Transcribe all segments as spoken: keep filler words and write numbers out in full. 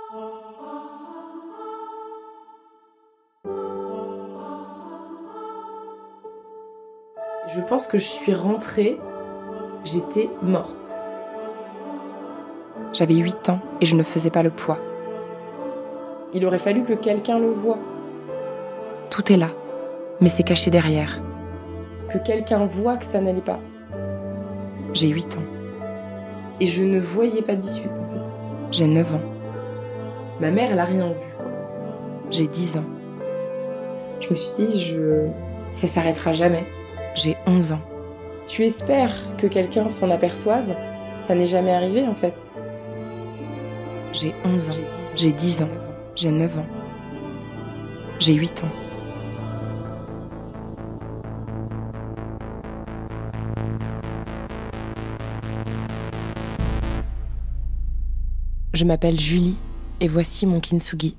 Je pense que je suis rentrée, j'étais morte. J'avais huit ans et je ne faisais pas le poids. Il aurait fallu que quelqu'un le voie. Tout est là, mais c'est caché derrière. Que quelqu'un voie que ça n'allait pas. J'ai huit ans. Et je ne voyais pas d'issue, en fait. J'ai neuf ans. Ma mère, elle a rien vu. J'ai dix ans. Je me suis dit, je... ça s'arrêtera jamais. J'ai onze ans. Tu espères que quelqu'un s'en aperçoive? Ça n'est jamais arrivé, en fait. J'ai onze ans. J'ai dix ans. J'ai neuf ans. J'ai huit ans. Je m'appelle Julie et voici mon kintsugi.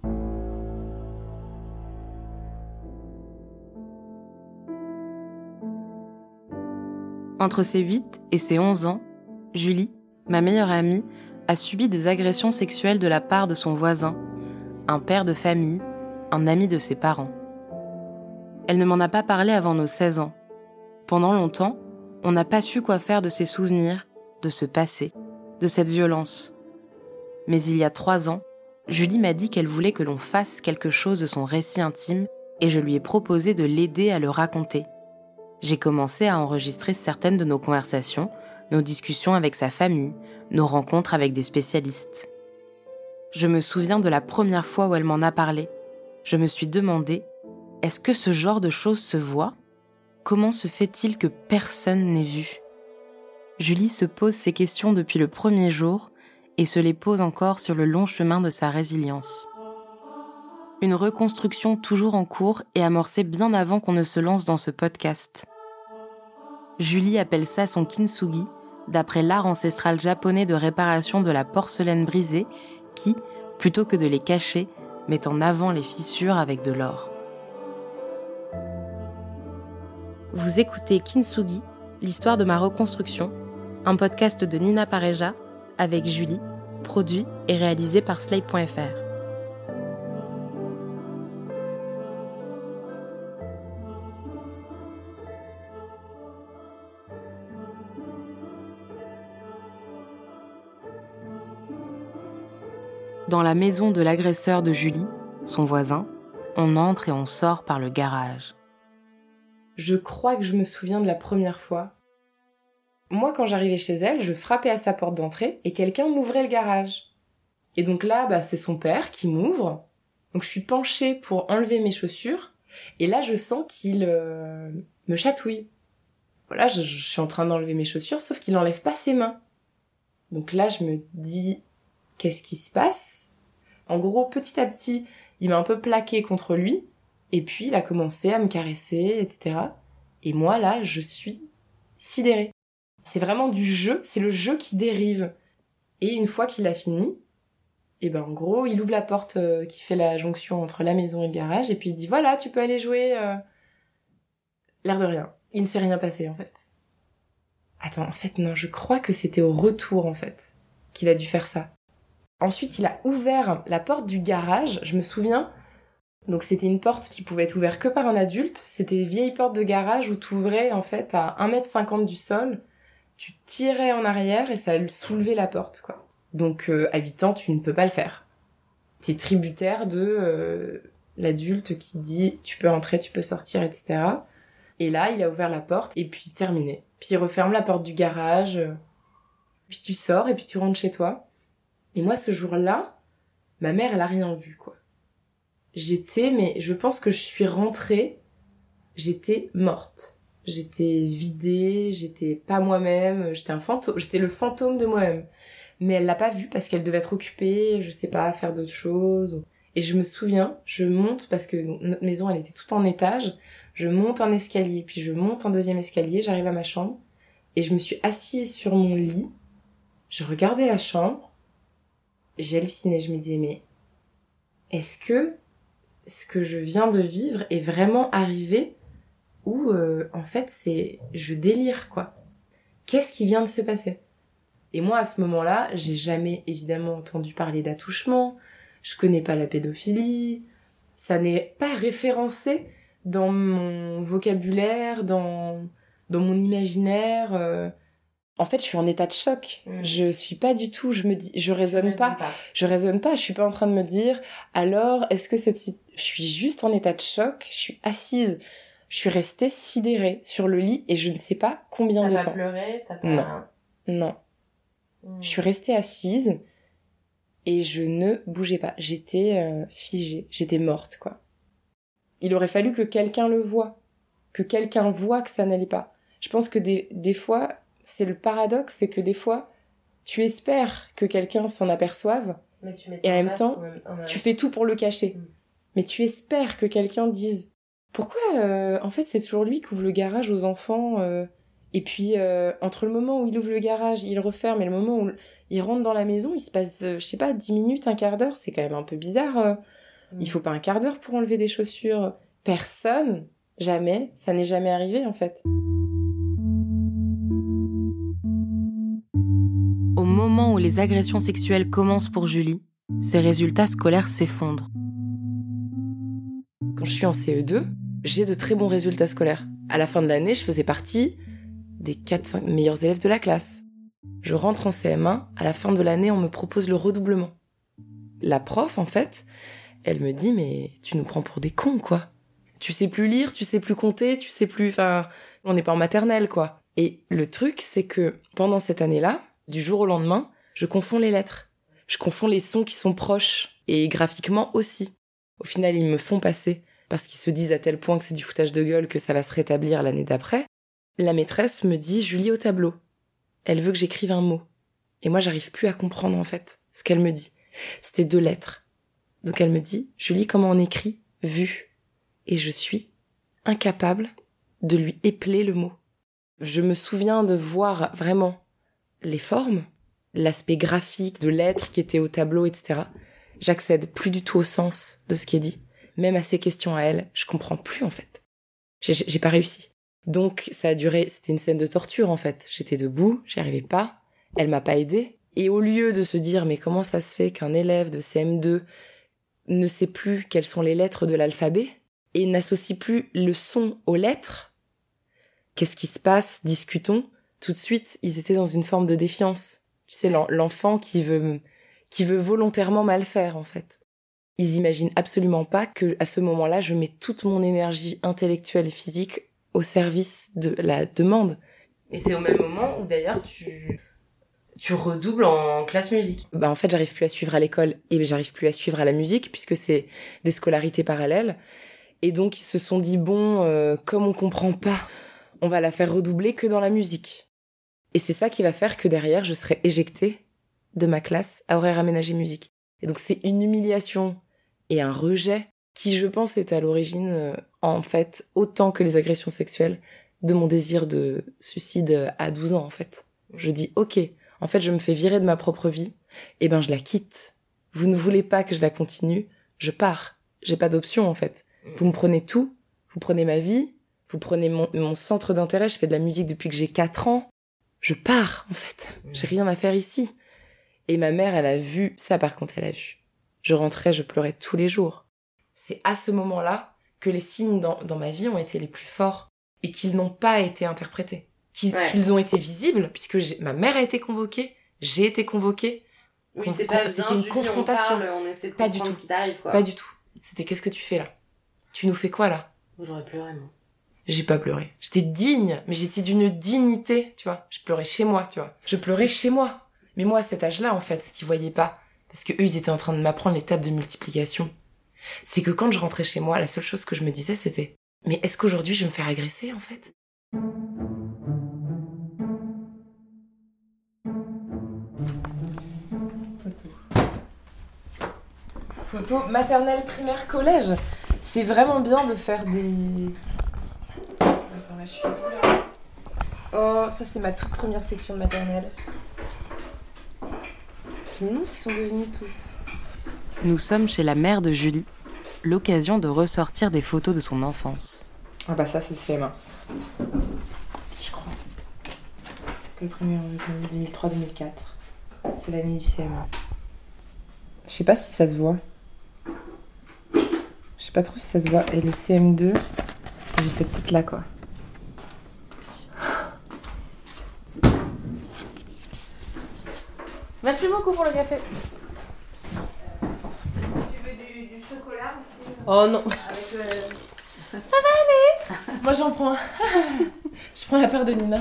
Entre ses huit et ses onze ans, Julie, ma meilleure amie, a subi des agressions sexuelles de la part de son voisin, un père de famille, un ami de ses parents. Elle ne m'en a pas parlé avant nos seize ans. Pendant longtemps, on n'a pas su quoi faire de ces souvenirs, de ce passé, de cette violence. Mais il y a trois ans, Julie m'a dit qu'elle voulait que l'on fasse quelque chose de son récit intime et je lui ai proposé de l'aider à le raconter. J'ai commencé à enregistrer certaines de nos conversations, nos discussions avec sa famille, nos rencontres avec des spécialistes. Je me souviens de la première fois où elle m'en a parlé. Je me suis demandé, est-ce que ce genre de choses se voit ? Comment se fait-il que personne n'ait vu ? Julie se pose ces questions depuis le premier jour et se les pose encore sur le long chemin de sa résilience. Une reconstruction toujours en cours et amorcée bien avant qu'on ne se lance dans ce podcast. Julie appelle ça son kintsugi, d'après l'art ancestral japonais de réparation de la porcelaine brisée qui, plutôt que de les cacher, met en avant les fissures avec de l'or. Vous écoutez Kintsugi, l'histoire de ma reconstruction, un podcast de Nina Pareja avec Julie, produit et réalisé par Slate point F R. Dans la maison de l'agresseur de Julie, son voisin, on entre et on sort par le garage. Je crois que je me souviens de la première fois. Moi, quand j'arrivais chez elle, je frappais à sa porte d'entrée et quelqu'un m'ouvrait le garage. Et donc là, bah, c'est son père qui m'ouvre. Donc je suis penchée pour enlever mes chaussures. Et là, je sens qu'il euh, me chatouille. Voilà, je, je suis en train d'enlever mes chaussures, sauf qu'il n'enlève pas ses mains. Donc là, je me dis, qu'est-ce qui se passe ? En gros, petit à petit, il m'a un peu plaqué contre lui. Et puis, il a commencé à me caresser, et cetera. Et moi, là, je suis sidérée. C'est vraiment du jeu, c'est le jeu qui dérive. Et une fois qu'il a fini, et ben en gros, il ouvre la porte euh, qui fait la jonction entre la maison et le garage, et puis il dit « Voilà, tu peux aller jouer. Euh... » L'air de rien. Il ne s'est rien passé, en fait. Attends, en fait, non, je crois que c'était au retour, en fait, qu'il a dû faire ça. Ensuite, il a ouvert la porte du garage, je me souviens. Donc c'était une porte qui pouvait être ouverte que par un adulte. C'était des vieilles portes de garage où tu ouvrais, en fait, à un mètre cinquante du sol. Tu tirais en arrière et ça soulevait la porte, quoi. Donc, euh, à huit ans, tu ne peux pas le faire. T'es tributaire de euh, l'adulte qui dit « tu peux entrer, tu peux sortir, et cetera » Et là, il a ouvert la porte et puis terminé. Puis il referme la porte du garage. Euh, puis tu sors et puis tu rentres chez toi. Et moi, ce jour-là, ma mère, elle a rien vu, quoi. J'étais, mais je pense que je suis rentrée, j'étais morte. J'étais vidée, j'étais pas moi-même, j'étais un fantôme, j'étais le fantôme de moi-même. Mais elle l'a pas vu parce qu'elle devait être occupée, je sais pas, à faire d'autres choses. Et je me souviens, je monte, parce que notre maison, elle était toute en étage, je monte un escalier, puis je monte un deuxième escalier, j'arrive à ma chambre, et je me suis assise sur mon lit, je regardais la chambre, j'ai halluciné, je me disais, mais est-ce que ce que je viens de vivre est vraiment arrivé ou euh, en fait c'est je délire, quoi. Qu'est-ce qui vient de se passer ? Et moi, à ce moment-là, j'ai jamais évidemment entendu parler d'attouchement, je connais pas la pédophilie, ça n'est pas référencé dans mon vocabulaire, dans, dans mon imaginaire. Euh... En fait, je suis en état de choc. Mmh. Je suis pas du tout, je me dis, je raisonne pas. pas. Je raisonne pas, je suis pas en train de me dire, alors, est-ce que cette... Je suis juste en état de choc, je suis assise, je suis restée sidérée sur le lit et je ne sais pas combien t'as de pas temps. Pleuré, t'as pas Non. Non. Mmh. Je suis restée assise et je ne bougeais pas. J'étais euh, figée, j'étais morte, quoi. Il aurait fallu que quelqu'un le voie, que quelqu'un voie que ça n'allait pas. Je pense que des, des fois... C'est le paradoxe, c'est que des fois, tu espères que quelqu'un s'en aperçoive, mais tu mets et en même temps, même... Oh, tu fais tout pour le cacher. Mm. Mais tu espères que quelqu'un dise « Pourquoi, euh, en fait, c'est toujours lui qui ouvre le garage aux enfants euh, Et puis, euh, entre le moment où il ouvre le garage, il referme, et le moment où il rentre dans la maison, il se passe, euh, je sais pas, dix minutes, un quart d'heure, c'est quand même un peu bizarre. Euh. Mm. Il faut pas un quart d'heure pour enlever des chaussures. Personne, jamais, ça n'est jamais arrivé, en fait. » Au moment où les agressions sexuelles commencent pour Julie, ses résultats scolaires s'effondrent. Quand je suis en C E deux, j'ai de très bons résultats scolaires. À la fin de l'année, je faisais partie des quatre cinq meilleurs élèves de la classe. Je rentre en C M un, à la fin de l'année, on me propose le redoublement. La prof, en fait, elle me dit « Mais tu nous prends pour des cons, quoi. Tu sais plus lire, tu sais plus compter, tu sais plus... Enfin, on n'est pas en maternelle, quoi. » Et le truc, c'est que pendant cette année-là, du jour au lendemain, je confonds les lettres. Je confonds les sons qui sont proches, et graphiquement aussi. Au final, ils me font passer, parce qu'ils se disent à tel point que c'est du foutage de gueule que ça va se rétablir l'année d'après. La maîtresse me dit « Julie au tableau ». Elle veut que j'écrive un mot. Et moi, j'arrive plus à comprendre, en fait, ce qu'elle me dit. C'était deux lettres. Donc elle me dit « Julie, comment on écrit « vu » ?» Et je suis incapable de lui épeler le mot. Je me souviens de voir vraiment les formes, l'aspect graphique de lettres qui étaient au tableau, et cetera. J'accède plus du tout au sens de ce qui est dit. Même à ces questions à elle, je comprends plus, en fait. J'ai, j'ai pas réussi. Donc, ça a duré, c'était une scène de torture, en fait. J'étais debout, j'y arrivais pas, elle m'a pas aidée. Et au lieu de se dire, mais comment ça se fait qu'un élève de C M deux ne sait plus quelles sont les lettres de l'alphabet et n'associe plus le son aux lettres, qu'est-ce qui se passe? Discutons. Tout de suite, ils étaient dans une forme de défiance. Tu sais, l'enfant qui veut, qui veut volontairement mal faire, en fait. Ils imaginent absolument pas que, à ce moment-là, je mets toute mon énergie intellectuelle et physique au service de la demande. Et c'est au même moment où, d'ailleurs, tu, tu redoubles en classe musique. Bah, en fait, j'arrive plus à suivre à l'école et j'arrive plus à suivre à la musique puisque c'est des scolarités parallèles. Et donc, ils se sont dit, bon, euh, comme on comprend pas, on va la faire redoubler que dans la musique. Et c'est ça qui va faire que derrière, je serai éjectée de ma classe à horaire aménagé musique. Et donc, c'est une humiliation et un rejet qui, je pense, est à l'origine, euh, en fait, autant que les agressions sexuelles, de mon désir de suicide à douze ans, en fait. Je dis, ok, en fait, je me fais virer de ma propre vie, et ben je la quitte. Vous ne voulez pas que je la continue, je pars. J'ai pas d'option, en fait. Vous me prenez tout, vous prenez ma vie, vous prenez mon, mon centre d'intérêt, je fais de la musique depuis que j'ai quatre ans. Je pars, en fait. J'ai rien à faire ici. Et ma mère, elle a vu, ça par contre, elle a vu. Je rentrais, je pleurais tous les jours. C'est à ce moment-là que les signes dans, dans ma vie ont été les plus forts et qu'ils n'ont pas été interprétés. Qu'ils, ouais. qu'ils ont été visibles, puisque j'ai, ma mère a été convoquée, j'ai été convoquée. Oui, Con, c'est pas bien, c'était une Julie, confrontation. On, parle, on essaie de pas du tout. Ce qui t'arrive, quoi. Pas du tout. C'était qu'est-ce que tu fais là? Tu nous fais quoi là? J'aurais pleuré, moi. J'ai pas pleuré. J'étais digne, mais j'étais d'une dignité, tu vois. Je pleurais chez moi, tu vois. Je pleurais chez moi. Mais moi, à cet âge-là, en fait, ce qu'ils voyaient pas, parce que eux, ils étaient en train de m'apprendre les tables de multiplication, c'est que quand je rentrais chez moi, la seule chose que je me disais, c'était « Mais est-ce qu'aujourd'hui, je vais me faire agresser, en fait ?» Photo. Photo maternelle, primaire, collège. C'est vraiment bien de faire des... Attends, là, je suis... Oh, ça, c'est ma toute première section de maternelle. Je me demande ce qu'ils sont devenus tous. Nous sommes chez la mère de Julie, l'occasion de ressortir des photos de son enfance. Ah bah ça, c'est C M un. Je crois. que le premier deux mille trois deux mille quatre. C'est l'année du C M un. Je sais pas si ça se voit. Je sais pas trop si ça se voit. Et le C M deux, j'ai cette tête là quoi. Merci beaucoup pour le café. Euh, si tu veux du, du chocolat aussi. Oh non. Avec, euh... Ça va aller. Moi j'en prends un. Je prends la paire de Nina.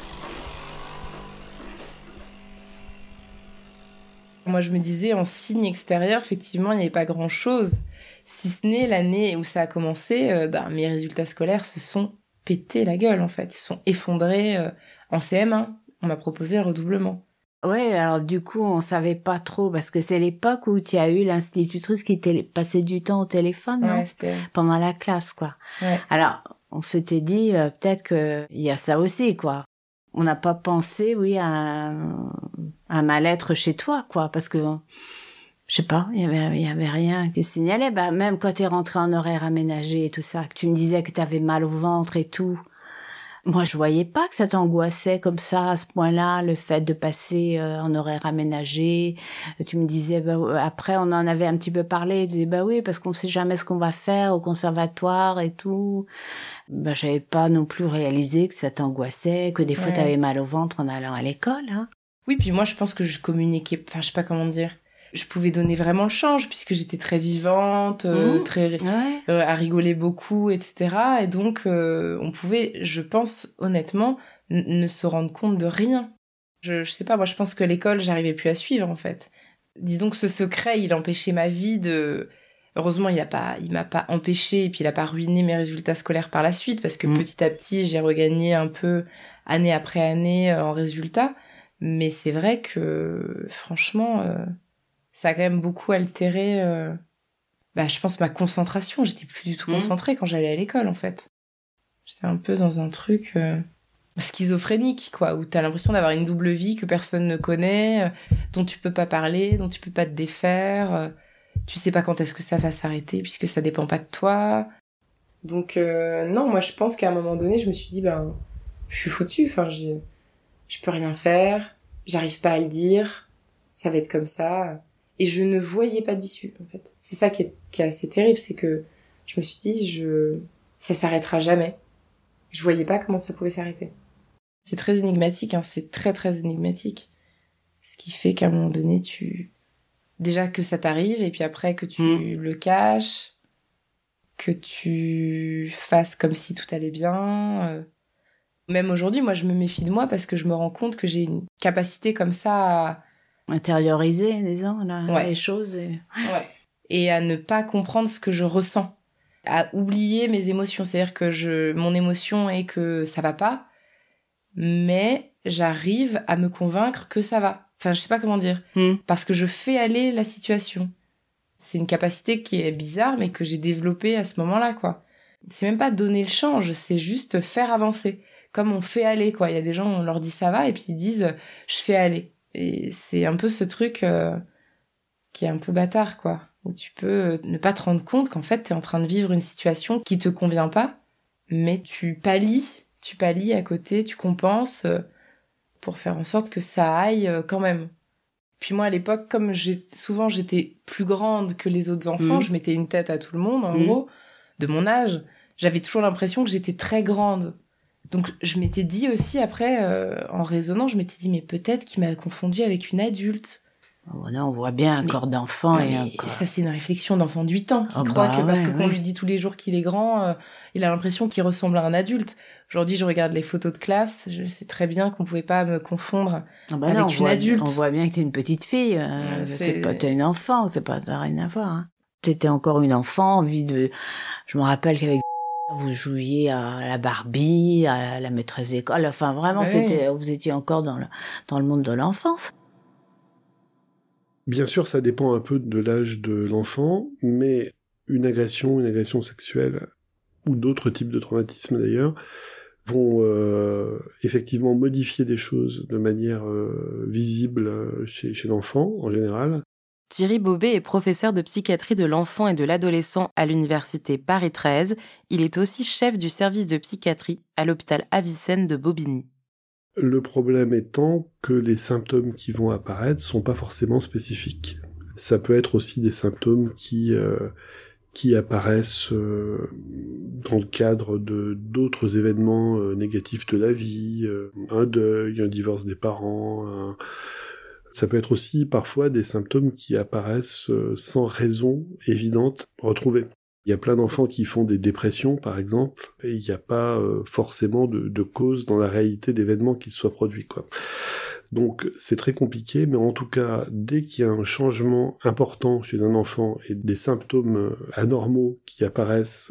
Moi je me disais en signe extérieur, effectivement il n'y avait pas grand chose. Si ce n'est l'année où ça a commencé, euh, bah, mes résultats scolaires se sont pétés la gueule en fait. Ils se sont effondrés euh, en C M un. On m'a proposé le redoublement. Ouais, alors du coup, on savait pas trop, parce que c'est l'époque où tu as eu l'institutrice qui télé- passait du temps au téléphone, non ? Ouais, c'était... Pendant la classe, quoi. Ouais. Alors, on s'était dit, euh, peut-être que il y a ça aussi, quoi. On n'a pas pensé, oui, à, à un mal-être chez toi, quoi, parce que, je sais pas, il y avait, il y avait rien qui signalait. Bah, même quand t'es rentrée en horaire aménagé et tout ça, que tu me disais que t'avais mal au ventre et tout. Moi, je voyais pas que ça t'angoissait comme ça, à ce point-là, le fait de passer euh, en horaire aménagé. Tu me disais, bah, après, on en avait un petit peu parlé, tu disais, bah oui, parce qu'on sait jamais ce qu'on va faire au conservatoire et tout. Bah, j'avais pas non plus réalisé que ça t'angoissait, que des fois, Ouais. t'avais mal au ventre en allant à l'école, hein. Oui, puis moi, je pense que je communiquais, enfin, je sais pas comment dire. Je pouvais donner vraiment le change, puisque j'étais très vivante, euh, Mmh. très, Ouais. euh, à rigoler beaucoup, et cetera. Et donc, euh, on pouvait, je pense, honnêtement, n- ne se rendre compte de rien. Je, je sais pas, moi, je pense que l'école, j'arrivais plus à suivre, en fait. Disons que ce secret, il empêchait ma vie de... Heureusement, il a pas, il m'a pas empêché, et puis il a pas ruiné mes résultats scolaires par la suite, parce que Mmh. petit à petit, j'ai regagné un peu, année après année, euh, en résultats. Mais c'est vrai que, franchement... euh, ça a quand même beaucoup altéré, euh, bah, je pense, ma concentration. J'étais plus du tout Mmh. concentrée quand j'allais à l'école, en fait. J'étais un peu dans un truc euh, schizophrénique, quoi, où t'as l'impression d'avoir une double vie que personne ne connaît, euh, dont tu peux pas parler, dont tu peux pas te défaire. Euh, tu sais pas quand est-ce que ça va s'arrêter, puisque ça dépend pas de toi. Donc, euh, non, moi, je pense qu'à un moment donné, je me suis dit, ben, je suis foutue. Enfin, j'ai, je peux rien faire, j'arrive pas à le dire, ça va être comme ça. Et je ne voyais pas d'issue, en fait. C'est ça qui est, qui est assez terrible, c'est que je me suis dit, je, ça s'arrêtera jamais. Je voyais pas comment ça pouvait s'arrêter. C'est très énigmatique, hein, c'est très très énigmatique. Ce qui fait qu'à un moment donné, tu, déjà que ça t'arrive, et puis après que tu Mm. le caches, que tu fasses comme si tout allait bien. euh. Même aujourd'hui, moi, je me méfie de moi parce que je me rends compte que j'ai une capacité comme ça à, Intérioriser, disons, là, Ouais. les choses. Et... Ouais. Et à ne pas comprendre ce que je ressens. À oublier mes émotions. C'est-à-dire que je, mon émotion est que ça va pas, mais j'arrive à me convaincre que ça va. Enfin, je sais pas comment dire. Mm. Parce que je fais aller la situation. C'est une capacité qui est bizarre, mais que j'ai développée à ce moment-là, quoi. C'est même pas donner le change, c'est juste faire avancer. Comme on fait aller, quoi. Il y a des gens, on leur dit ça va, et puis ils disent je fais aller. Et c'est un peu ce truc euh, qui est un peu bâtard, quoi. Où tu peux ne pas te rendre compte qu'en fait, t'es en train de vivre une situation qui te convient pas, mais tu pallies, tu pallies à côté, tu compenses euh, pour faire en sorte que ça aille euh, quand même. Puis moi, à l'époque, comme j'ai, souvent j'étais plus grande que les autres enfants, Mmh. je mettais une tête à tout le monde, en Mmh. gros, de mon âge, j'avais toujours l'impression que j'étais très grande. Donc je m'étais dit aussi, après, euh, en raisonnant, je m'étais dit, mais peut-être qu'il m'a confondue avec une adulte. Oh, non, on voit bien un Mais- corps d'enfant et Mais un corps... ça, c'est une réflexion d'enfant de huit ans qui Ah croit bah que parce ouais, que qu'on ouais. lui dit tous les jours qu'il est grand, euh, il a l'impression qu'il ressemble à un adulte. Aujourd'hui, je regarde les photos de classe, je sais très bien qu'on pouvait pas me confondre. Ah bah avec non, on une voit, adulte. on voit bien que t'es une petite fille. euh, Ouais, c'est... c'est- pas t'es une enfant, c'est pas t'as rien à voir. Hein. T'étais encore une enfant, envie de. Je me rappelle qu'avec vous jouiez à la Barbie, à la maîtresse d'école. Enfin, vraiment, Ouais. c'était. Vous étiez encore dans le dans le monde de l'enfance. Bien sûr, ça dépend un peu de l'âge de l'enfant, mais une agression, une agression sexuelle, ou d'autres types de traumatismes d'ailleurs, vont euh, effectivement modifier des choses de manière euh, visible chez, chez l'enfant, en général. Thierry Bobet est professeur de psychiatrie de l'enfant et de l'adolescent à l'université Paris treize. Il est aussi chef du service de psychiatrie à l'hôpital Avicenne de Bobigny. Le problème étant que les symptômes qui vont apparaître sont pas forcément spécifiques. Ça peut être aussi des symptômes qui euh, qui apparaissent euh, dans le cadre de d'autres événements euh, négatifs de la vie, euh, un deuil, un divorce des parents. Un... Ça peut être aussi parfois des symptômes qui apparaissent euh, sans raison évidente retrouvée. Il y a plein d'enfants qui font des dépressions, par exemple, et il n'y a pas euh, forcément de, de cause dans la réalité d'événements qui se soient produits, quoi. Donc c'est très compliqué, mais en tout cas, dès qu'il y a un changement important chez un enfant et des symptômes anormaux qui apparaissent,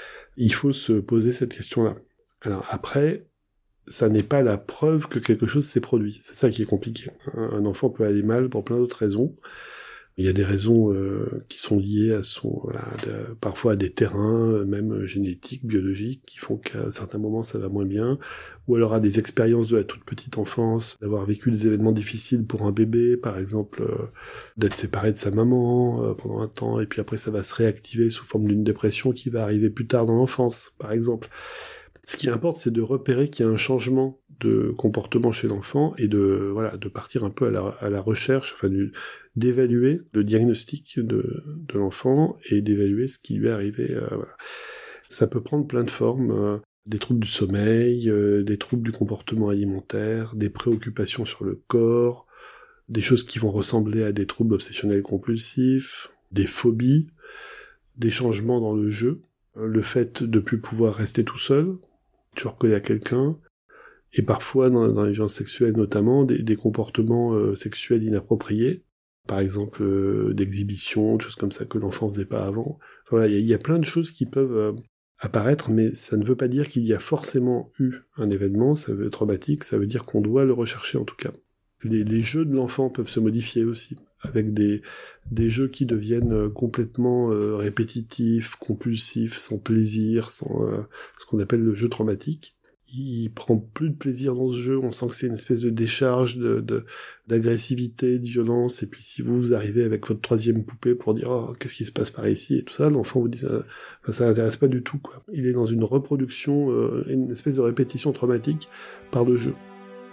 il faut se poser cette question-là. Alors après, ça n'est pas la preuve que quelque chose s'est produit. C'est ça qui est compliqué. Un enfant peut aller mal pour plein d'autres raisons. Il y a des raisons euh, qui sont liées à son, voilà, de, parfois à des terrains, même génétiques, biologiques, qui font qu'à certains moments ça va moins bien, ou alors à des expériences de la toute petite enfance, d'avoir vécu des événements difficiles pour un bébé, par exemple, euh, d'être séparé de sa maman euh, pendant un temps, et puis après ça va se réactiver sous forme d'une dépression qui va arriver plus tard dans l'enfance, par exemple. Ce qui importe, c'est de repérer qu'il y a un changement de comportement chez l'enfant et de voilà de partir un peu à la, à la recherche, enfin du, d'évaluer le diagnostic de, de l'enfant et d'évaluer ce qui lui est arrivé. Euh, voilà. Ça peut prendre plein de formes, euh, des troubles du sommeil, euh, des troubles du comportement alimentaire, des préoccupations sur le corps, des choses qui vont ressembler à des troubles obsessionnels compulsifs, des phobies, des changements dans le jeu, euh, le fait de plus pouvoir rester tout seul, toujours collé à quelqu'un, et parfois, dans, dans les violences sexuelles notamment, des, des comportements euh, sexuels inappropriés, par exemple euh, d'exhibition, des choses comme ça que l'enfant faisait pas avant. Enfin, voilà, il y, y a plein de choses qui peuvent euh, apparaître, mais ça ne veut pas dire qu'il y a forcément eu un événement, ça veut être traumatique, ça veut dire qu'on doit le rechercher en tout cas. Les, les jeux de l'enfant peuvent se modifier aussi, avec des, des jeux qui deviennent complètement euh, répétitifs, compulsifs, sans plaisir, sans euh, ce qu'on appelle le jeu traumatique. Il prend plus de plaisir dans ce jeu, on sent que c'est une espèce de décharge de, de, d'agressivité, de violence, et puis si vous, vous arrivez avec votre troisième poupée pour dire « Oh, qu'est-ce qui se passe par ici ?» et tout ça, l'enfant vous dit ça, enfin, ça l'intéresse pas du tout, quoi. Il est dans une reproduction, euh, une espèce de répétition traumatique par le jeu.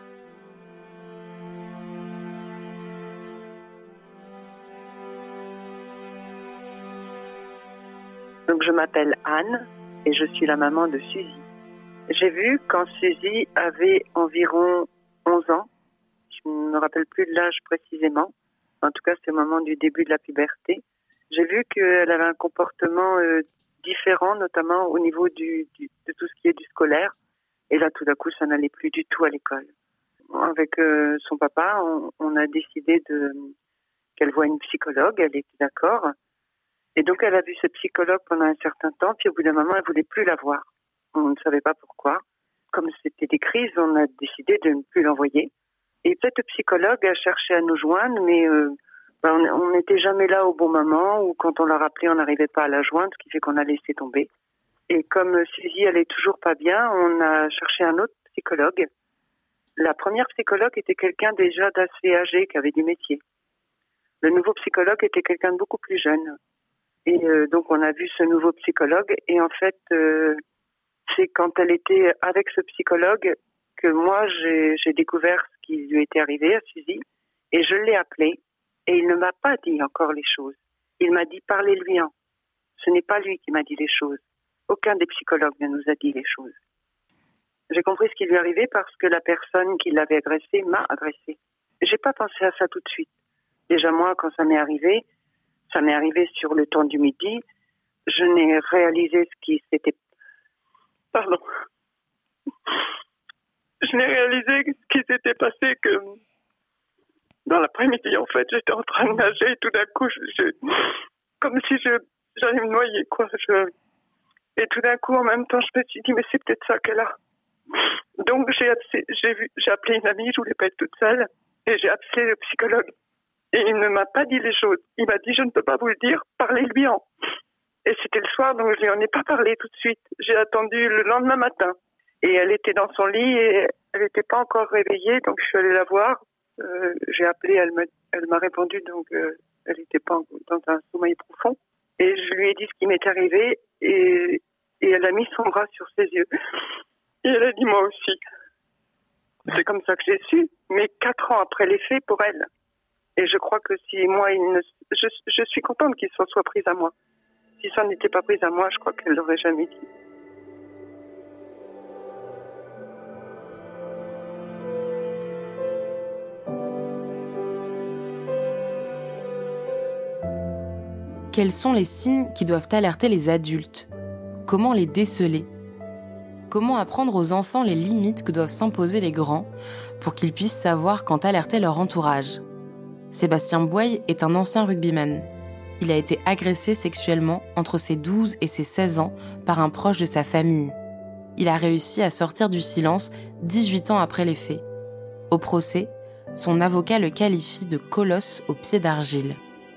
Donc je m'appelle Anne, et je suis la maman de Suzy. J'ai vu quand Suzy avait environ onze ans, je ne me rappelle plus de l'âge précisément, en tout cas c'est au moment du début de la puberté, j'ai vu qu'elle avait un comportement euh, différent, notamment au niveau du, du, de tout ce qui est du scolaire, et là tout d'un coup ça n'allait plus du tout à l'école. Avec euh, son papa, on, on a décidé de, qu'elle voie une psychologue, elle était d'accord, et donc elle a vu ce psychologue pendant un certain temps, puis au bout d'un moment elle voulait plus la voir. On ne savait pas pourquoi. Comme c'était des crises, on a décidé de ne plus l'envoyer. Et peut-être le psychologue a cherché à nous joindre, mais euh, ben on n'était jamais là au bon moment, ou quand on l'a rappelé, on n'arrivait pas à la joindre, ce qui fait qu'on a laissé tomber. Et comme Suzy, elle est toujours pas bien, on a cherché un autre psychologue. La première psychologue était quelqu'un déjà d'assez âgé, qui avait du métier. Le nouveau psychologue était quelqu'un de beaucoup plus jeune. Et euh, donc on a vu ce nouveau psychologue, et en fait... Euh, c'est quand elle était avec ce psychologue que moi, j'ai, j'ai découvert ce qui lui était arrivé à Suzy, et je l'ai appelé, et il ne m'a pas dit encore les choses. Il m'a dit, parlez-lui en. Ce n'est pas lui qui m'a dit les choses. Aucun des psychologues ne nous a dit les choses. J'ai compris ce qui lui arrivait parce que la personne qui l'avait agressé m'a agressé. J'ai pas pensé à ça tout de suite. Déjà moi, quand ça m'est arrivé, ça m'est arrivé sur le temps du midi, je n'ai réalisé ce qui s'était Pardon. Je n'ai réalisé ce qui s'était passé que dans l'après-midi, en fait, j'étais en train de nager et tout d'un coup, je, je, comme si je, j'allais me noyer, quoi. Je, et tout d'un coup, en même temps, je me suis dit, mais c'est peut-être ça qu'elle a. Donc, j'ai, appelé, j'ai, vu, j'ai appelé une amie, je voulais pas être toute seule, et j'ai appelé le psychologue. Et il ne m'a pas dit les choses. Il m'a dit, je ne peux pas vous le dire, parlez-lui en. Et c'était le soir, donc je lui en ai pas parlé tout de suite. J'ai attendu le lendemain matin. Et elle était dans son lit et elle n'était pas encore réveillée, donc je suis allée la voir. Euh, j'ai appelé, elle m'a, elle m'a répondu, donc euh, elle n'était pas dans un sommeil profond. Et je lui ai dit ce qui m'est arrivé et, et elle a mis son bras sur ses yeux. Et elle a dit moi aussi. C'est comme ça que j'ai su, mais quatre ans après les faits pour elle. Et je crois que si moi, il ne, je, je suis contente qu'il s'en soit pris à moi. Si ça n'était pas pris à moi, je crois qu'elle l'aurait jamais dit. Quels sont les signes qui doivent alerter les adultes ? Comment les déceler ? Comment apprendre aux enfants les limites que doivent s'imposer les grands pour qu'ils puissent savoir quand alerter leur entourage ? Sébastien Bouaille est un ancien rugbyman. Il a été agressé sexuellement entre ses douze et ses seize ans par un proche de sa famille. Il a réussi à sortir du silence dix-huit ans après les faits. Au procès, son avocat le qualifie de colosse aux pieds d'argile.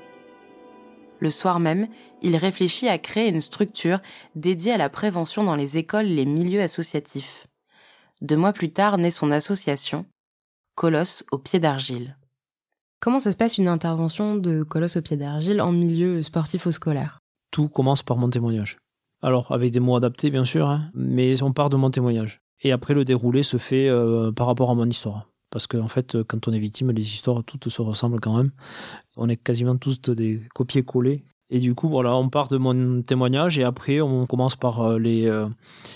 Le soir même, il réfléchit à créer une structure dédiée à la prévention dans les écoles et les milieux associatifs. Deux mois plus tard naît son association, Colosse aux pieds d'argile. Comment ça se passe une intervention de Colosse aux pieds d'argile en milieu sportif ou scolaire ? Tout commence par mon témoignage. Alors, avec des mots adaptés, bien sûr, hein, mais on part de mon témoignage. Et après, le déroulé se fait euh, par rapport à mon histoire. Parce qu'en en fait, quand on est victime, les histoires, toutes se ressemblent quand même. On est quasiment tous des copier-coller. Et du coup, voilà, on part de mon témoignage et après, on commence par les, euh,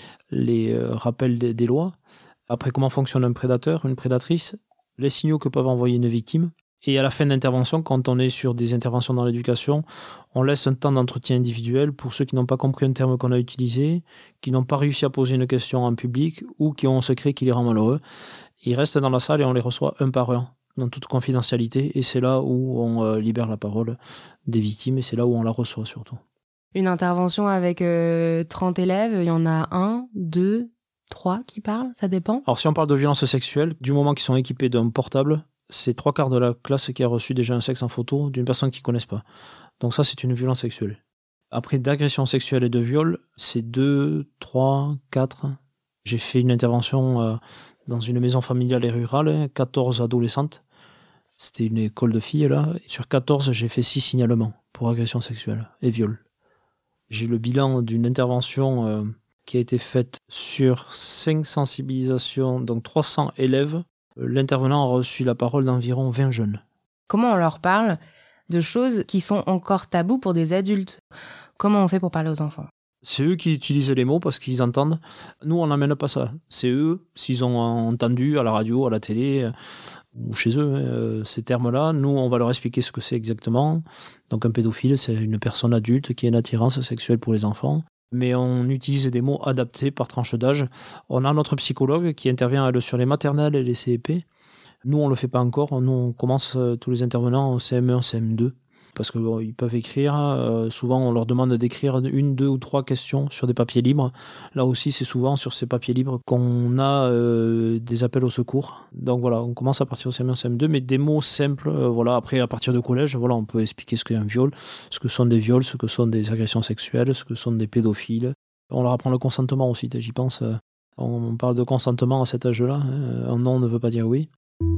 les euh, rappels des, des lois. Après, comment fonctionne un prédateur, une prédatrice, les signaux que peuvent envoyer une victime. Et à la fin de l'intervention, quand on est sur des interventions dans l'éducation, on laisse un temps d'entretien individuel pour ceux qui n'ont pas compris un terme qu'on a utilisé, qui n'ont pas réussi à poser une question en public ou qui ont un secret qui les rend malheureux. Ils restent dans la salle et on les reçoit un par un, dans toute confidentialité. Et c'est là où on euh, libère la parole des victimes et c'est là où on la reçoit surtout. Une intervention avec euh, trente élèves, il y en a un, deux, trois qui parlent, ça dépend. Alors si on parle de violences sexuelles, du moment qu'ils sont équipés d'un portable, c'est trois quarts de la classe qui a reçu déjà un sexe en photo d'une personne qu'ils ne connaissent pas. Donc ça, c'est une violence sexuelle. Après, d'agression sexuelle et de viol, c'est deux, trois, quatre. J'ai fait une intervention euh, dans une maison familiale et rurale, quatorze adolescentes. C'était une école de filles, là. Et sur quatorze, j'ai fait six signalements pour agression sexuelle et viol. J'ai le bilan d'une intervention euh, qui a été faite sur cinq sensibilisations, donc trois cents élèves. L'intervenant a reçu la parole d'environ vingt jeunes. Comment on leur parle de choses qui sont encore tabous pour des adultes ? Comment on fait pour parler aux enfants ? C'est eux qui utilisent les mots parce qu'ils entendent. Nous, on n'amène pas ça. C'est eux, s'ils ont entendu à la radio, à la télé, euh, ou chez eux, euh, ces termes-là, nous, on va leur expliquer ce que c'est exactement. Donc un pédophile, c'est une personne adulte qui a une attirance sexuelle pour les enfants. Mais on utilise des mots adaptés par tranche d'âge. On a notre psychologue qui intervient elle, sur les maternelles et les C E P. Nous, on ne le fait pas encore. Nous, on commence euh, tous les intervenants en C M un, C M deux. Parce qu'ils bon, peuvent écrire. Euh, souvent, on leur demande d'écrire une, deux ou trois questions sur des papiers libres. Là aussi, c'est souvent sur ces papiers libres qu'on a euh, des appels au secours. Donc voilà, on commence à partir de C M un, C M deux, mais des mots simples. Euh, voilà. Après, à partir de collège, voilà, on peut expliquer ce qu'est un viol, ce que sont des viols, ce que sont des agressions sexuelles, ce que sont des pédophiles. On leur apprend le consentement aussi. J'y pense. Euh, on parle de consentement à cet âge-là. Hein. Un non ne veut pas dire oui.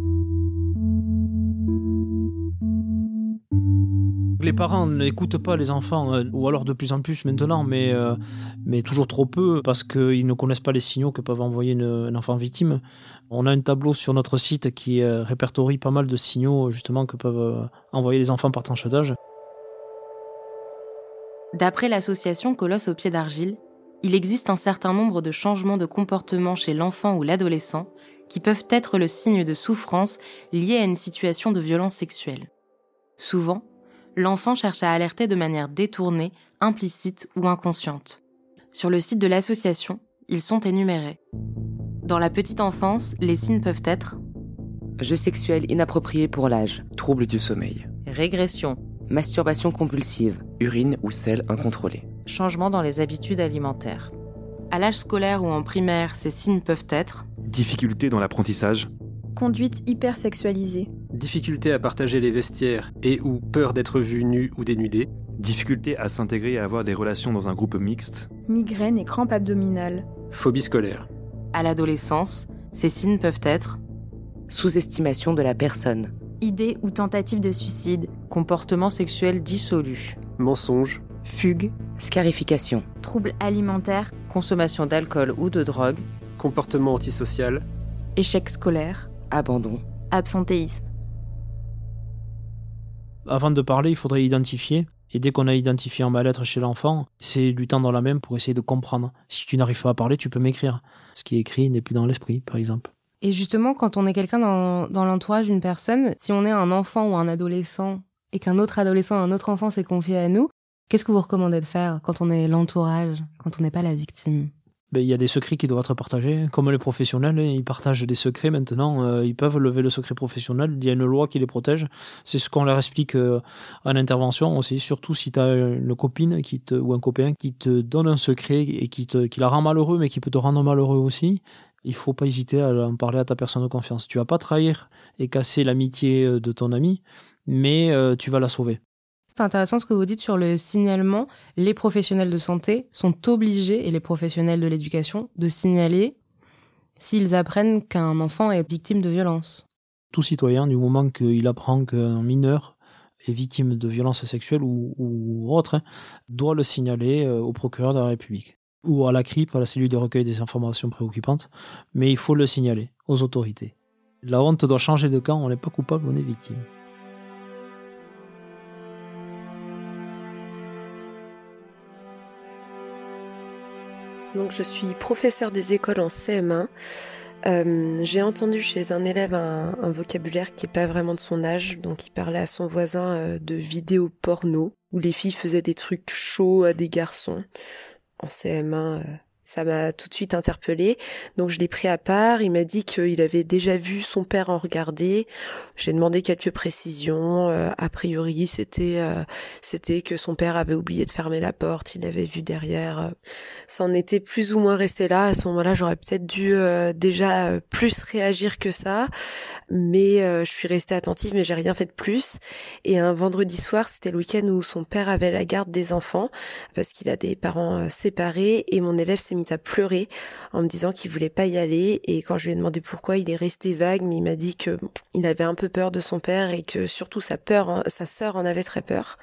Les parents n'écoutent pas les enfants, euh, ou alors de plus en plus maintenant, mais, euh, mais toujours trop peu, parce qu'ils ne connaissent pas les signaux que peuvent envoyer une, un enfant victime. On a un tableau sur notre site qui euh, répertorie pas mal de signaux justement que peuvent euh, envoyer les enfants par tranche d'âge. D'après l'association Colosse aux pieds d'argile, il existe un certain nombre de changements de comportement chez l'enfant ou l'adolescent qui peuvent être le signe de souffrance liée à une situation de violence sexuelle. Souvent, l'enfant cherche à alerter de manière détournée, implicite ou inconsciente. Sur le site de l'association, ils sont énumérés. Dans la petite enfance, les signes peuvent être jeu sexuel inapproprié pour l'âge, troubles du sommeil, régression, masturbation compulsive, urine ou selle incontrôlée, changement dans les habitudes alimentaires. À l'âge scolaire ou en primaire, ces signes peuvent être difficultés dans l'apprentissage, conduite hypersexualisée, difficulté à partager les vestiaires et ou peur d'être vu nu ou dénudé, difficulté à s'intégrer et à avoir des relations dans un groupe mixte, migraine et crampes abdominales, phobie scolaire. À l'adolescence, ces signes peuvent être sous-estimation de la personne, idée ou tentative de suicide, comportement sexuel dissolu, mensonge, fugue, scarification, troubles alimentaires, consommation d'alcool ou de drogue, comportement antisocial, échec scolaire, abandon, absentéisme. Avant de parler, il faudrait identifier. Et dès qu'on a identifié un mal-être chez l'enfant, c'est lui tendre la main pour essayer de comprendre. Si tu n'arrives pas à parler, tu peux m'écrire. Ce qui est écrit n'est plus dans l'esprit, par exemple. Et justement, quand on est quelqu'un dans, dans l'entourage d'une personne, si on est un enfant ou un adolescent et qu'un autre adolescent ou un autre enfant s'est confié à nous, qu'est-ce que vous recommandez de faire quand on est l'entourage, quand on n'est pas la victime ? Ben, il y a des secrets qui doivent être partagés. Comme les professionnels, ils partagent des secrets maintenant. Euh, ils peuvent lever le secret professionnel. Il y a une loi qui les protège. C'est ce qu'on leur explique euh, en intervention aussi. Surtout si tu as une copine qui te, ou un copain qui te donne un secret et qui, te, qui la rend malheureux, mais qui peut te rendre malheureux aussi. Il faut pas hésiter à en parler à ta personne de confiance. Tu vas pas trahir et casser l'amitié de ton ami, mais euh, tu vas la sauver. C'est intéressant ce que vous dites sur le signalement. Les professionnels de santé sont obligés, et les professionnels de l'éducation, de signaler s'ils apprennent qu'un enfant est victime de violence. Tout citoyen, du moment qu'il apprend qu'un mineur est victime de violences sexuelles ou, ou autre, hein, doit le signaler au procureur de la République ou à la C R I P, à la cellule de recueil des informations préoccupantes, mais il faut le signaler aux autorités. La honte doit changer de camp, on n'est pas coupable, on est victime. Donc je suis professeure des écoles en C M un. Euh, j'ai entendu chez un élève un, un vocabulaire qui est pas vraiment de son âge, donc il parlait à son voisin euh, de vidéos porno, où les filles faisaient des trucs chauds à des garçons. En C M un, euh, ça m'a tout de suite interpellée. Donc je l'ai pris à part, il m'a dit qu'il avait déjà vu son père en regarder. J'ai demandé quelques précisions. Euh, a priori, c'était euh, c'était que son père avait oublié de fermer la porte, il l'avait vu derrière. Ça en était plus ou moins resté là. À ce moment-là, j'aurais peut-être dû euh, déjà euh, plus réagir que ça. Mais euh, je suis restée attentive, mais j'ai rien fait de plus. Et un vendredi soir, c'était le week-end où son père avait la garde des enfants, parce qu'il a des parents euh, séparés, et mon élève s'est mis à pleurer en me disant qu'il voulait pas y aller. Et quand je lui ai demandé pourquoi, il est resté vague, mais il m'a dit que bon, il avait un peu peur de son père et que surtout sa peur, sa sœur en avait très peur.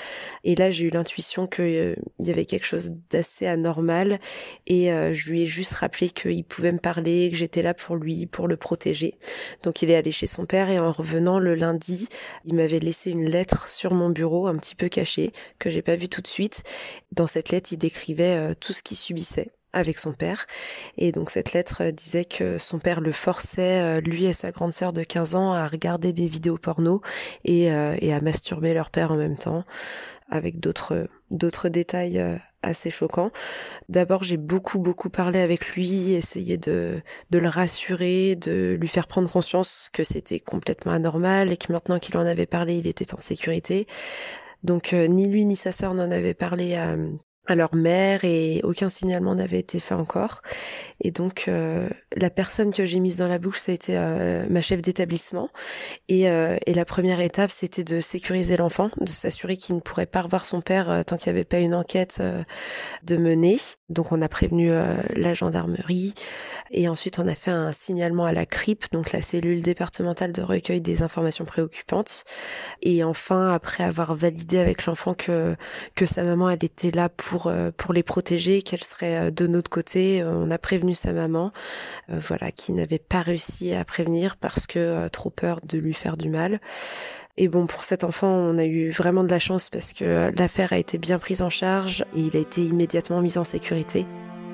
Et là, j'ai eu l'intuition qu'il euh, y avait quelque chose d'assez anormal, et euh, je lui ai juste rappelé qu'il pouvait me parler, que j'étais là pour lui, pour le protéger. Donc il est allé chez son père, et en revenant le lundi, il m'avait laissé une lettre sur mon bureau, un petit peu cachée, que j'ai pas vue tout de suite. Dans cette lettre, il décrivait euh, tout ce qu'il subissait avec son père. Et donc cette lettre disait que son père le forçait, lui et sa grande sœur de quinze ans, à regarder des vidéos porno et, euh, et à masturber leur père en même temps, avec d'autres d'autres détails euh, assez choquants. D'abord, j'ai beaucoup beaucoup parlé avec lui, essayé de de le rassurer, de lui faire prendre conscience que c'était complètement anormal et que maintenant qu'il en avait parlé, il était en sécurité. Donc euh, ni lui ni sa sœur n'en avaient parlé à à leur mère, et aucun signalement n'avait été fait encore. Et donc euh, la personne que j'ai mise dans la boucle, ça a été euh, ma chef d'établissement, et, euh, et la première étape, c'était de sécuriser l'enfant, de s'assurer qu'il ne pourrait pas revoir son père euh, tant qu'il n'y avait pas une enquête euh, de mener. Donc on a prévenu euh, la gendarmerie, et ensuite on a fait un signalement à la C R I P, donc la cellule départementale de recueil des informations préoccupantes. Et enfin, après avoir validé avec l'enfant que que sa maman, elle était là pour pour pour les protéger, qu'elle serait de notre côté, on a prévenu sa maman, euh, voilà, qui n'avait pas réussi à prévenir parce que euh, trop peur de lui faire du mal. Et bon, pour cet enfant, on a eu vraiment de la chance parce que l'affaire a été bien prise en charge et il a été immédiatement mis en sécurité.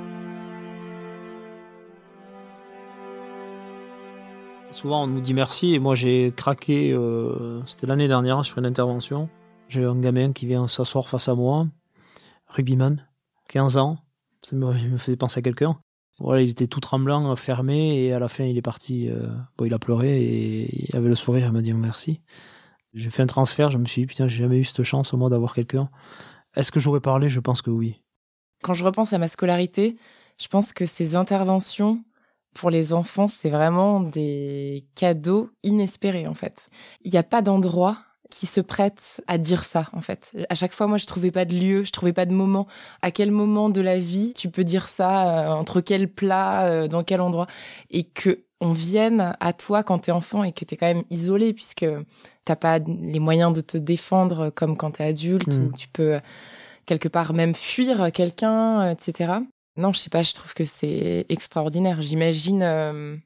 Souvent, on nous dit merci, et moi j'ai craqué, euh, c'était l'année dernière, sur une intervention. J'ai un gamin qui vient s'asseoir face à moi, rugbyman, quinze ans, ça me, me faisait penser à quelqu'un. Voilà, il était tout tremblant, fermé, et à la fin il est parti, euh, bon, il a pleuré, et il avait le sourire, il m'a dit merci. J'ai fait un transfert, je me suis dit, putain, j'ai jamais eu cette chance, moi, d'avoir quelqu'un. Est-ce que j'aurais parlé ? Je pense que oui. Quand je repense à ma scolarité, je pense que ces interventions pour les enfants, c'est vraiment des cadeaux inespérés, en fait. Il n'y a pas d'endroit qui se prête à dire ça, en fait. À chaque fois, moi, je trouvais pas de lieu, je trouvais pas de moment. À quel moment de la vie tu peux dire ça, euh, entre quel plat, euh, dans quel endroit, et que on vienne à toi quand t'es enfant et que t'es quand même isolé, puisque t'as pas les moyens de te défendre comme quand t'es adulte, mmh. où tu peux quelque part même fuir quelqu'un, et cetera. Non, je sais pas, je trouve que c'est extraordinaire. J'imagine euh,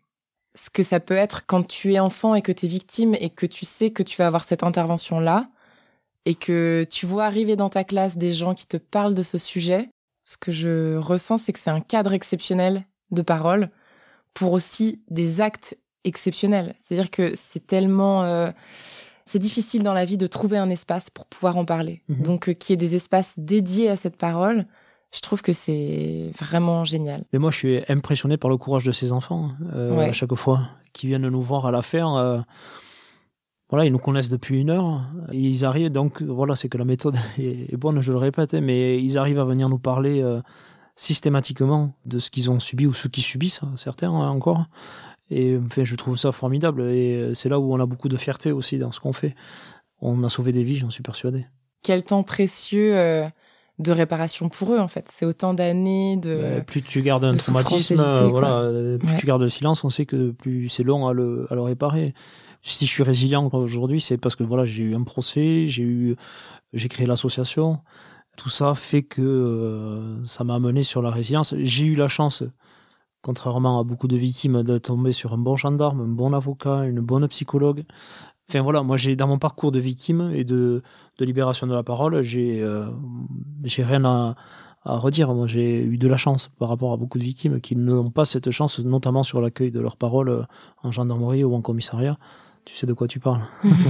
ce que ça peut être quand tu es enfant et que tu es victime et que tu sais que tu vas avoir cette intervention-là et que tu vois arriver dans ta classe des gens qui te parlent de ce sujet. Ce que je ressens, c'est que c'est un cadre exceptionnel de parole pour aussi des actes exceptionnels. C'est-à-dire que c'est tellement... Euh, c'est difficile dans la vie de trouver un espace pour pouvoir en parler. Mmh. Donc, euh, qu'il y ait des espaces dédiés à cette parole, je trouve que c'est vraiment génial. Mais moi, je suis impressionné par le courage de ces enfants, euh, ouais. à chaque fois, qui viennent nous voir à la ferme. Euh, voilà, ils nous connaissent depuis une heure. Et ils arrivent, donc, voilà, c'est que la méthode est, est bonne, je le répète, mais ils arrivent à venir nous parler euh, systématiquement de ce qu'ils ont subi ou ce qu'ils subissent, certains hein, encore. Et enfin, je trouve ça formidable. Et c'est là où on a beaucoup de fierté aussi dans ce qu'on fait. On a sauvé des vies, j'en suis persuadé. Quel temps précieux euh, de réparation pour eux, en fait. C'est autant d'années de. Euh, plus tu gardes un traumatisme, agitée, voilà, euh, plus ouais. tu gardes le silence, on sait que plus c'est long à le, à le réparer. Si je suis résilient aujourd'hui, c'est parce que voilà, j'ai eu un procès, j'ai eu, j'ai créé l'association. Tout ça fait que euh, ça m'a amené sur la résilience. J'ai eu la chance, contrairement à beaucoup de victimes, de tomber sur un bon gendarme, un bon avocat, une bonne psychologue. Enfin voilà, moi j'ai dans mon parcours de victime et de, de libération de la parole, j'ai, euh, j'ai rien à, à redire. Moi j'ai eu de la chance par rapport à beaucoup de victimes qui n'ont pas cette chance, notamment sur l'accueil de leur parole en gendarmerie ou en commissariat. Tu sais de quoi tu parles.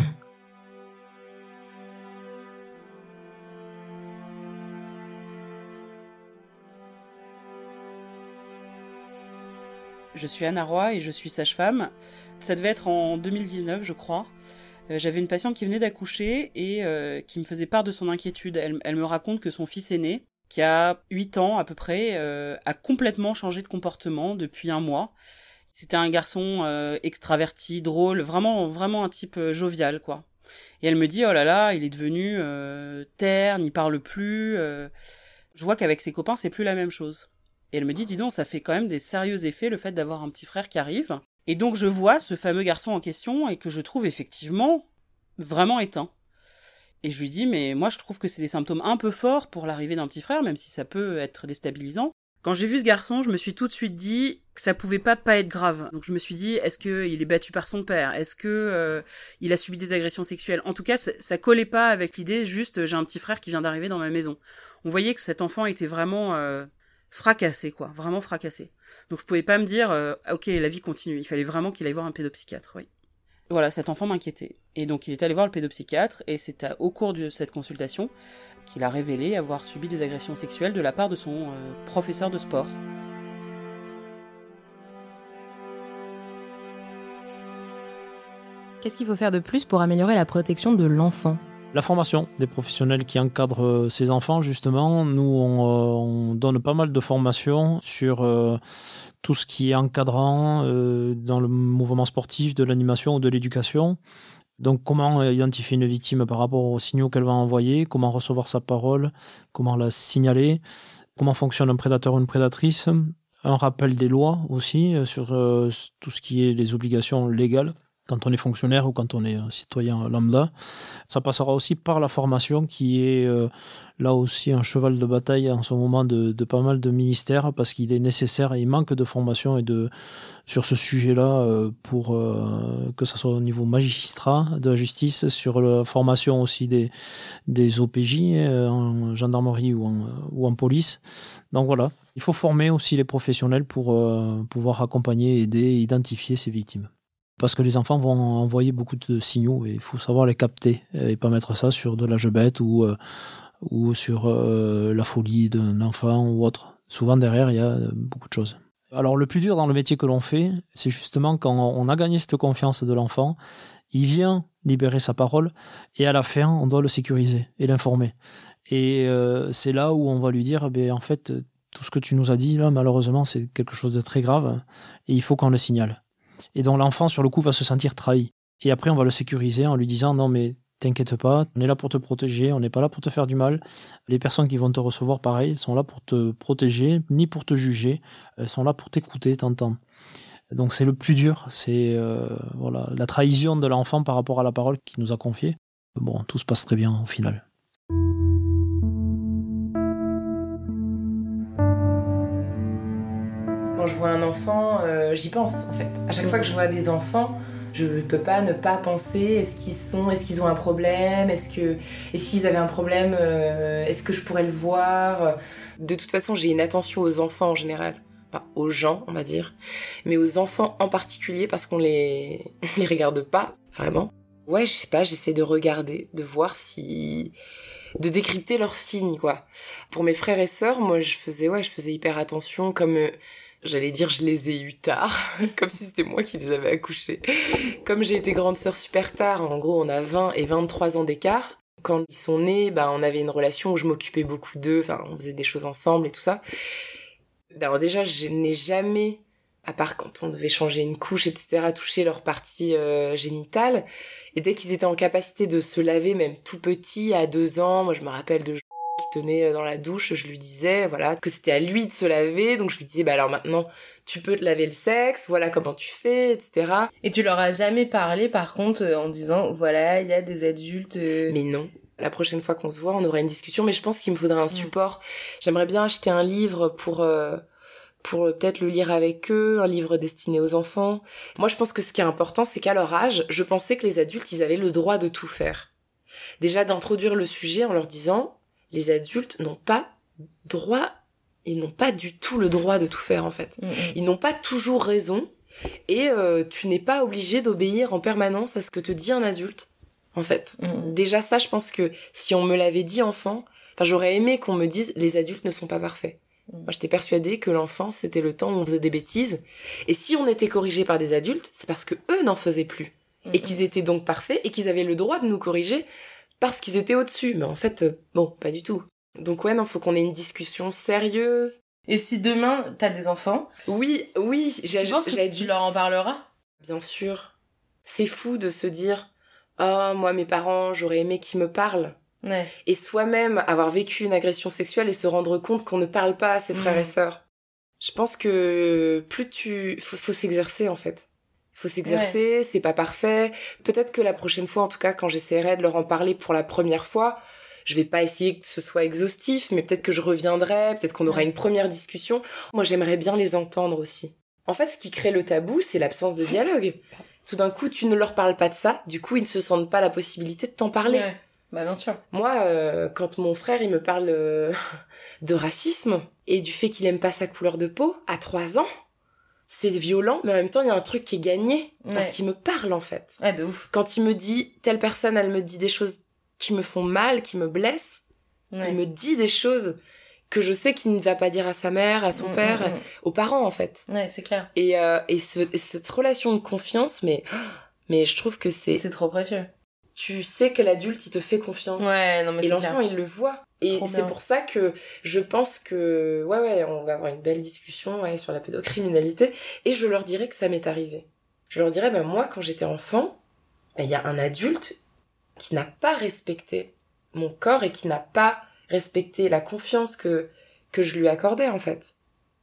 Je suis Anna Roy et je suis sage-femme. Ça devait être en deux mille dix-neuf, je crois. Euh, j'avais une patiente qui venait d'accoucher et euh, qui me faisait part de son inquiétude. Elle, elle me raconte que son fils aîné, qui a huit ans à peu près, euh, a complètement changé de comportement depuis un mois. C'était un garçon euh, extraverti, drôle, vraiment vraiment un type euh, jovial, quoi. Et elle me dit, oh là là, il est devenu euh, terne, il parle plus. Euh... Je vois qu'avec ses copains, c'est plus la même chose. Et elle me dit, dis donc, ça fait quand même des sérieux effets le fait d'avoir un petit frère qui arrive. Et donc je vois ce fameux garçon en question et que je trouve effectivement vraiment éteint. Et je lui dis, mais moi je trouve que c'est des symptômes un peu forts pour l'arrivée d'un petit frère, même si ça peut être déstabilisant. Quand j'ai vu ce garçon, je me suis tout de suite dit que ça pouvait pas pas être grave. Donc je me suis dit, est-ce que il est battu par son père ? Est-ce que euh, il a subi des agressions sexuelles ? En tout cas, ça, ça collait pas avec l'idée juste j'ai un petit frère qui vient d'arriver dans ma maison. On voyait que cet enfant était vraiment euh, fracassé, quoi, vraiment fracassé. Donc je pouvais pas me dire, euh, ok, la vie continue. Il fallait vraiment qu'il aille voir un pédopsychiatre, oui. Voilà, cet enfant m'inquiétait. Et donc il est allé voir le pédopsychiatre et c'est à, au cours de cette consultation qu'il a révélé avoir subi des agressions sexuelles de la part de son euh, professeur de sport. Qu'est-ce qu'il faut faire de plus pour améliorer la protection de l'enfant ? La formation des professionnels qui encadrent ces enfants, justement, nous on, on donne pas mal de formations sur euh, tout ce qui est encadrant euh, dans le mouvement sportif, de l'animation ou de l'éducation. Donc comment identifier une victime par rapport aux signaux qu'elle va envoyer, comment recevoir sa parole, comment la signaler, comment fonctionne un prédateur ou une prédatrice, un rappel des lois aussi sur euh, tout ce qui est les obligations légales quand on est fonctionnaire ou quand on est un citoyen lambda. Ça passera aussi par la formation qui est euh, là aussi un cheval de bataille en ce moment de, de pas mal de ministères parce qu'il est nécessaire, il manque de formation et de, sur ce sujet-là euh, pour euh, que ce soit au niveau magistrat de la justice, sur la formation aussi des, des O P J euh, en gendarmerie ou en, ou en police. Donc voilà, il faut former aussi les professionnels pour euh, pouvoir accompagner, aider, identifier ces victimes. Parce que les enfants vont envoyer beaucoup de signaux et il faut savoir les capter et pas mettre ça sur de l'âge bête ou, euh, ou sur euh, la folie d'un enfant ou autre. Souvent derrière, il y a beaucoup de choses. Alors le plus dur dans le métier que l'on fait, c'est justement quand on a gagné cette confiance de l'enfant, il vient libérer sa parole et à la fin, on doit le sécuriser et l'informer. Et euh, c'est là où on va lui dire, ben, en fait, tout ce que tu nous as dit là, malheureusement, c'est quelque chose de très grave et il faut qu'on le signale. Et donc l'enfant, sur le coup, va se sentir trahi. Et après, on va le sécuriser en lui disant « Non, mais t'inquiète pas, on est là pour te protéger, on n'est pas là pour te faire du mal. Les personnes qui vont te recevoir, pareil, elles sont là pour te protéger, ni pour te juger. Elles sont là pour t'écouter, t'entendre. » Donc c'est le plus dur, c'est euh, voilà, la trahison de l'enfant par rapport à la parole qu'il nous a confiée. Bon, tout se passe très bien au final. Quand je vois un enfant, euh, j'y pense en fait. À chaque fois que je vois des enfants, je peux pas ne pas penser est-ce qu'ils sont, est-ce qu'ils ont un problème, est-ce que, et s'ils avaient un problème, euh, est-ce que je pourrais le voir. De toute façon, j'ai une attention aux enfants en général, pas aux gens, on va dire, mais aux enfants en particulier parce qu'on les, on les regarde pas vraiment. Ouais, je sais pas, j'essaie de regarder, de voir si, de décrypter leurs signes quoi. Pour mes frères et sœurs, moi je faisais, ouais, je faisais hyper attention comme. Euh, J'allais dire je les ai eus tard, comme si c'était moi qui les avais accouchés. Comme j'ai été grande sœur super tard, en gros on a vingt et vingt-trois ans d'écart. Quand ils sont nés, bah, on avait une relation où je m'occupais beaucoup d'eux, enfin on faisait des choses ensemble et tout ça. Alors déjà je n'ai jamais, à part quand on devait changer une couche, et cetera, touché leur partie euh, génitale. Et dès qu'ils étaient en capacité de se laver, même tout petit, à deux ans, moi je me rappelle de qui tenait dans la douche, je lui disais voilà que c'était à lui de se laver, donc je lui disais bah alors maintenant tu peux te laver le sexe, voilà comment tu fais, et cetera. Et tu leur as jamais parlé par contre en disant voilà il y a des adultes. Euh... Mais non. La prochaine fois qu'on se voit, on aura une discussion, mais je pense qu'il me faudra un support. Mmh. J'aimerais bien acheter un livre pour euh, pour euh, peut-être le lire avec eux, un livre destiné aux enfants. Moi je pense que ce qui est important, c'est qu'à leur âge, je pensais que les adultes ils avaient le droit de tout faire. Déjà d'introduire le sujet en leur disant les adultes n'ont pas droit, ils n'ont pas du tout le droit de tout faire en fait. Mmh. Ils n'ont pas toujours raison et euh, tu n'es pas obligé d'obéir en permanence à ce que te dit un adulte en fait. Mmh. Déjà ça, je pense que si on me l'avait dit enfant, enfin j'aurais aimé qu'on me dise les adultes ne sont pas parfaits. Mmh. Moi j'étais persuadée que l'enfance c'était le temps où on faisait des bêtises et si on était corrigé par des adultes, c'est parce que eux n'en faisaient plus mmh. et qu'ils étaient donc parfaits et qu'ils avaient le droit de nous corriger. Parce qu'ils étaient au-dessus, mais en fait, euh, bon, pas du tout. Donc ouais, non, faut qu'on ait une discussion sérieuse. Et si demain, t'as des enfants... Oui, oui, j'ai... Tu penses que tu leur en parleras ? Bien sûr. C'est fou de se dire « Oh, moi, mes parents, j'aurais aimé qu'ils me parlent. » Ouais. Et soi-même avoir vécu une agression sexuelle et se rendre compte qu'on ne parle pas à ses frères mmh. et sœurs. Je pense que plus tu... Faut, faut s'exercer, en fait. Faut s'exercer, ouais. C'est pas parfait. Peut-être que la prochaine fois, en tout cas, quand j'essaierai de leur en parler pour la première fois, je vais pas essayer que ce soit exhaustif, mais peut-être que je reviendrai, peut-être qu'on aura ouais. une première discussion. Moi, j'aimerais bien les entendre aussi. En fait, ce qui crée le tabou, c'est l'absence de dialogue. Tout d'un coup, tu ne leur parles pas de ça, du coup, ils ne se sentent pas la possibilité de t'en parler. Ouais. Bah, bien sûr. Moi, euh, quand mon frère, il me parle euh, de racisme et du fait qu'il aime pas sa couleur de peau, à trois ans, c'est violent, mais en même temps, il y a un truc qui est gagné. Ouais. Parce qu'il me parle, en fait. Ouais, de ouf. Quand il me dit, telle personne, elle me dit des choses qui me font mal, qui me blessent, ouais. il me dit des choses que je sais qu'il ne va pas dire à sa mère, à son mmh, père, mmh. aux parents, en fait. Ouais, c'est clair. Et, euh, et, ce, et cette relation de confiance, mais, mais je trouve que c'est... C'est trop précieux. Tu sais que l'adulte, il te fait confiance. Ouais, non, mais et c'est l'enfant, clair. il le voit. Et trop c'est bien. Pour ça que je pense que, ouais, ouais, on va avoir une belle discussion, ouais, sur la pédocriminalité. Et je leur dirai que ça m'est arrivé. Je leur dirai, ben, moi, quand j'étais enfant, il y a un adulte qui n'a pas respecté mon corps et qui n'a pas respecté la confiance que, que je lui accordais, en fait.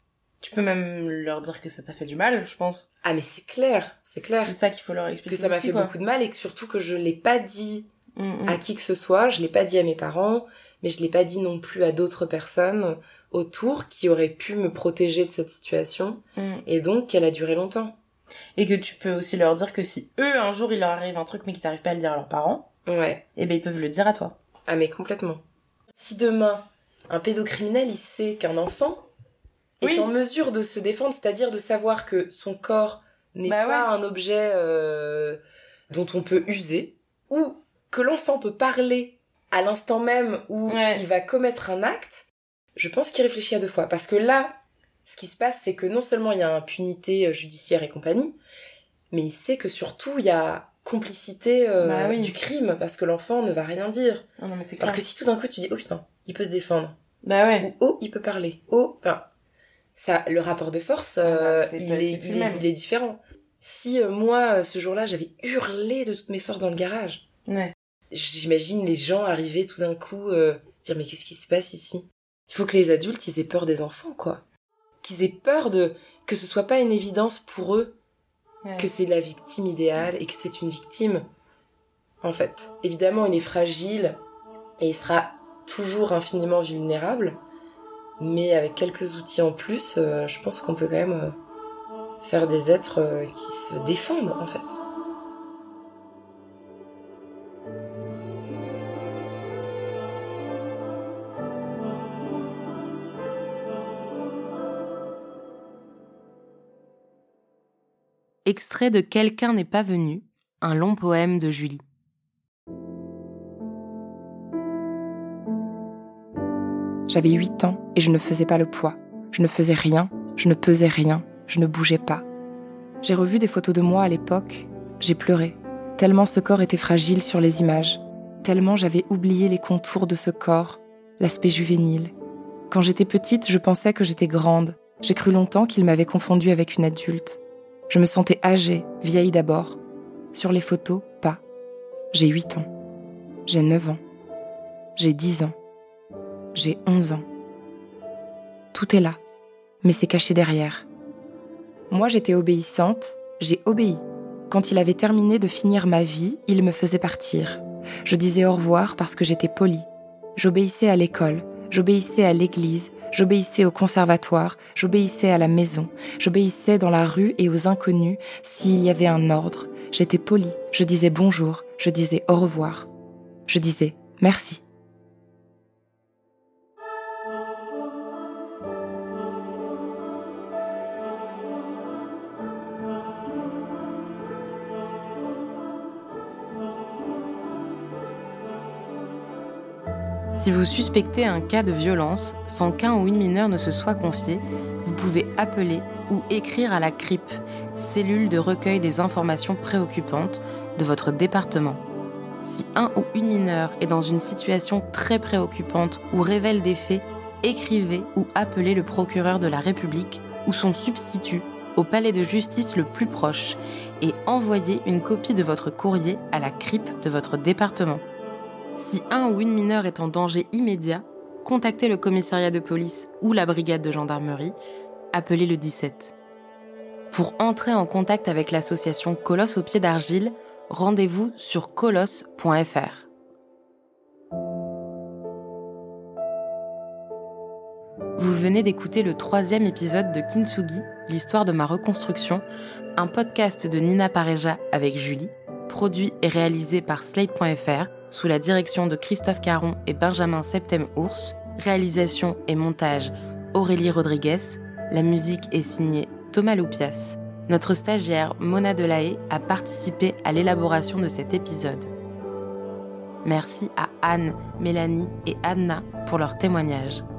Tu peux même leur dire que ça t'a fait du mal, je pense. Ah, mais c'est clair, c'est clair. C'est ça qu'il faut leur expliquer. Que ça m'a aussi, fait quoi. beaucoup de mal et que surtout que je l'ai pas dit mmh, à qui que ce soit, je l'ai pas dit à mes parents, mais je l'ai pas dit non plus à d'autres personnes autour qui auraient pu me protéger de cette situation, mmh. et donc qu'elle a duré longtemps. Et que tu peux aussi leur dire que si eux, un jour, il leur arrive un truc mais qu'ils n'arrivent pas à le dire à leurs parents, ouais. et ben ils peuvent le dire à toi. Ah, mais complètement. Si demain, un pédocriminel, il sait qu'un enfant oui. est en mesure de se défendre, c'est-à-dire de savoir que son corps n'est bah pas ouais. un objet euh, dont on peut user, ou que l'enfant peut parler à l'instant même où ouais. il va commettre un acte, je pense qu'il réfléchit à deux fois. Parce que là, ce qui se passe, c'est que non seulement il y a impunité judiciaire et compagnie, mais il sait que surtout il y a complicité euh, bah oui. du crime, parce que l'enfant ne va rien dire. Oh non, mais c'est clair. Alors que si tout d'un coup tu dis, oh putain, il peut se défendre. Bah ouais. Ou oh, il peut parler. Oh, enfin, ça, le rapport de force, euh, ah bah, il, pas, est, il, est, il est différent. Si euh, moi, ce jour-là, j'avais hurlé de toutes mes forces dans le garage, ouais. j'imagine les gens arriver tout d'un coup, euh, dire mais qu'est-ce qui se passe ici ? Il faut que les adultes, ils aient peur des enfants, quoi. Qu'ils aient peur de que ce soit pas une évidence pour eux ouais. que c'est la victime idéale et que c'est une victime. En fait, évidemment, il est fragile et il sera toujours infiniment vulnérable, Mais avec quelques outils en plus, euh, je pense qu'on peut quand même euh, faire des êtres euh, qui se défendent, en fait. Extrait de Quelqu'un n'est pas venu, un long poème de Julie. J'avais huit ans et je ne faisais pas le poids. Je ne faisais rien, je ne pesais rien, je ne bougeais pas. J'ai revu des photos de moi à l'époque, j'ai pleuré, tellement ce corps était fragile sur les images, tellement j'avais oublié les contours de ce corps, l'aspect juvénile. Quand j'étais petite, je pensais que j'étais grande. J'ai cru longtemps qu'il m'avait confondue avec une adulte. Je me sentais âgée, vieille d'abord. Sur les photos, pas. J'ai huit ans. J'ai neuf ans. J'ai dix ans. J'ai onze ans. Tout est là, mais c'est caché derrière. Moi, j'étais obéissante, j'ai obéi. Quand il avait terminé de finir ma vie, il me faisait partir. Je disais au revoir parce que j'étais polie. J'obéissais à l'école, j'obéissais à l'église, j'obéissais au conservatoire, j'obéissais à la maison, j'obéissais dans la rue et aux inconnus s'il y avait un ordre. J'étais polie, je disais bonjour, je disais au revoir. Je disais merci. Si vous suspectez un cas de violence, sans qu'un ou une mineure ne se soit confié, vous pouvez appeler ou écrire à la C R I P, cellule de recueil des informations préoccupantes de votre département. Si un ou une mineure est dans une situation très préoccupante ou révèle des faits, écrivez ou appelez le procureur de la République ou son substitut au palais de justice le plus proche et envoyez une copie de votre courrier à la C R I P de votre département. Si un ou une mineure est en danger immédiat, contactez le commissariat de police ou la brigade de gendarmerie, appelez le dix-sept. Pour entrer en contact avec l'association Colosse au pied d'argile, rendez-vous sur colosse point f r. Vous venez d'écouter le troisième épisode de Kintsugi, l'histoire de ma reconstruction, un podcast de Nina Pareja avec Julie, produit et réalisé par slate point f r, sous la direction de Christophe Caron et Benjamin Septem-Ours, réalisation et montage Aurélie Rodriguez, la musique est signée Thomas Loupias. Notre stagiaire Mona Delahaye a participé à l'élaboration de cet épisode. Merci à Anne, Mélanie et Anna pour leur témoignage.